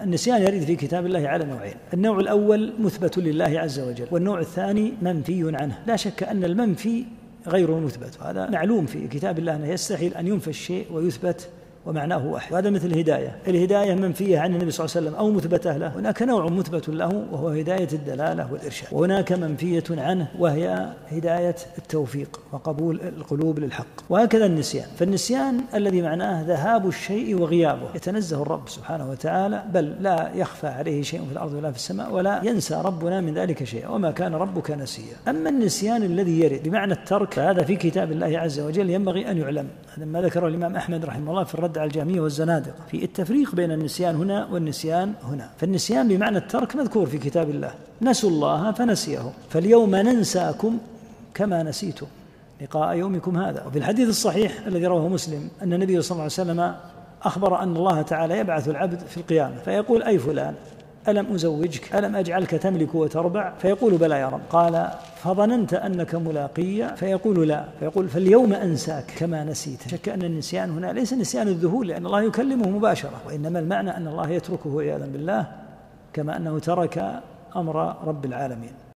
النسيان يرد في كتاب الله على نوعين: النوع الأول مثبت لله عز وجل، والنوع الثاني منفي عنه. لا شك أن المنفي غير مثبت، هذا معلوم في كتاب الله أنه يستحيل أن ينفى الشيء ويثبت ومعناه واحد. وهذا مثل الهداية منفية عن النبي صلى الله عليه وسلم أو مثبتة له. هناك نوع مثبت له وهو هداية الدلالة والإرشاد، وهناك منفية عنه وهي هداية التوفيق وقبول القلوب للحق. وهكذا النسيان، فالنسيان الذي معناه ذهاب الشيء وغيابه، يتنزه الرب سبحانه وتعالى، بل لا يخفى عليه شيء في الأرض ولا في السماء، ولا ينسى ربنا من ذلك شيء، وما كان ربك نسيا. أما النسيان الذي يرد بمعنى الترك فهذا في كتاب الله عز وجل ينبغي أن يعلم. هذا ما ذكره الإمام أحمد رحمه الله في الرد على الجهمية والزنادقة في التفريق بين النسيان هنا والنسيان هنا. فالنسيان بمعنى الترك مذكور في كتاب الله: نسوا الله فنسيهم، فاليوم ننساكم كما نسيتم لقاء يومكم هذا. وفي الحديث الصحيح الذي رواه مسلم أن النبي صلى الله عليه وسلم أخبر أن الله تعالى يبعث العبد في القيامة فيقول: أي فلان، ألم أزوجك؟ ألم أجعلك تملك وتربع؟ فيقول: بلى يا رب. قال: فظننت أنك ملاقي؟ فيقول: لا. فيقول: فاليوم أنساك كما نسيت. شك أن النسيان هنا ليس نسيان الذهول، لأن الله يكلمه مباشرة، وإنما المعنى أن الله يتركه عياذا بالله، كما أنه ترك أمر رب العالمين.